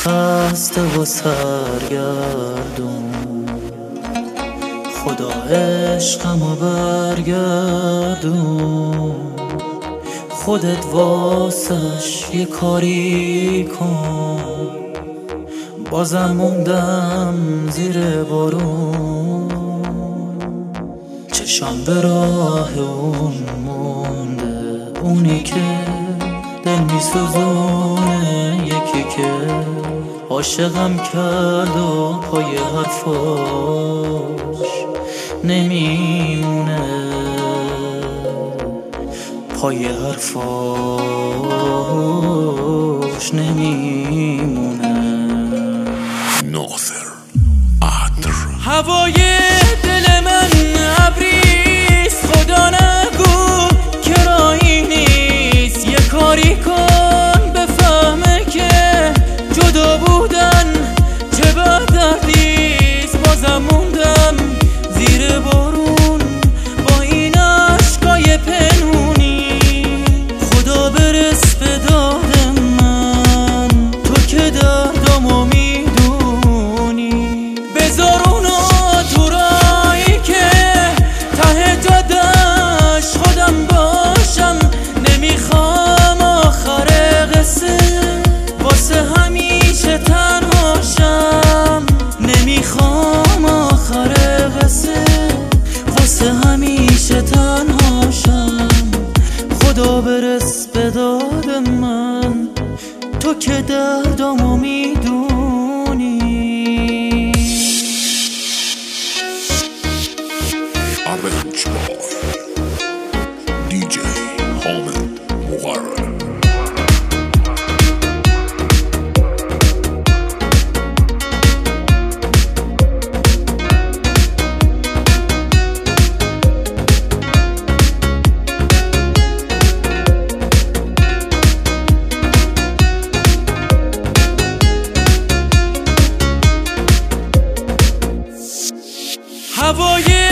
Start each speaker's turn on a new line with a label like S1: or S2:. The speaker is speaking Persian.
S1: خسته و سرگردون، خدا عشقمو برگردون. خودت واسش یه کاری کن، بازم موندم زیر بارون. چشام به راه اون مونده، اونی که دل میسوزونه، یکی که عاشقم کرد و پای حرفاش نمیمونه، پای حرفاش نمیمونه.
S2: هوای دل من ابریست، خدا نگو کرایی نیست. یه کاری کن بفهمه که جدا بودن چه بد دردیست. بازم موندم زیر بارون با این عشقای پنهونی. خدا برس به داد من، تو که دردامو میدونی. بذار اونو تو رایی که ته جادش خودم باشم. نمیخوام آخر قصه واسه همیشه تنهاشم. نمیخوام آخر قصه واسه همیشه تنهاشم. خدا برس به داد من، تو که دردامو میدونی.
S3: DJ حامد مقرر.
S2: هوای